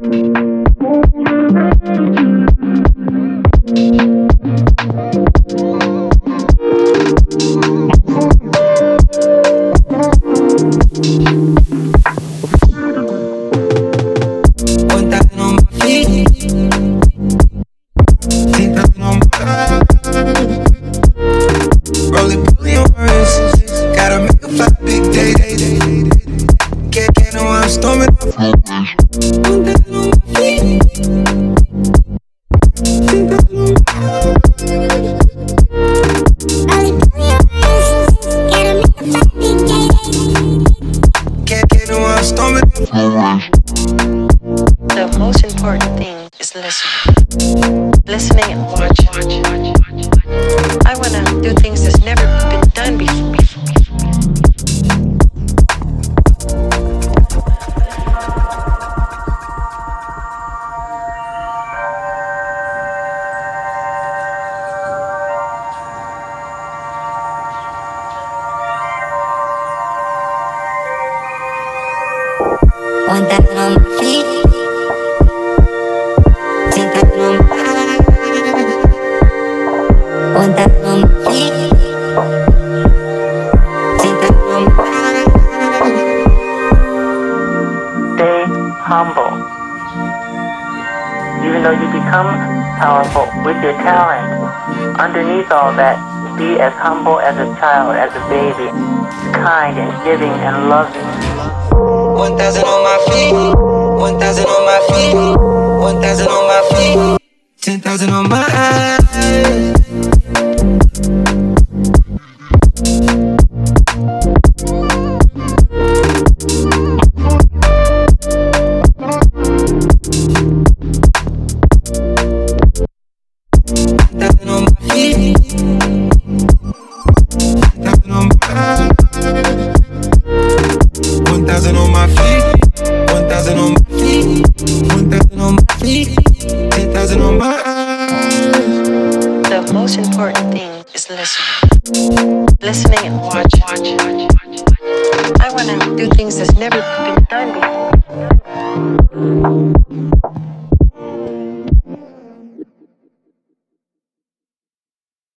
The most important thing is listening. Listening and watching. I wanna do things that's never been done before. 1,000 on my feet, 10,000 on my feet, 1,000 on my feet, 10,000 on my feet. Stay humble. Even though you become powerful with your talent, underneath all that, be as humble as a child, as a baby, kind and giving and loving. 1,000 on my feet, 1,000 on my feet, 1,000 on my feet, 10,000 on my eyes. The most important thing is listening. Listening and watching. I wanna do things that's never been done before.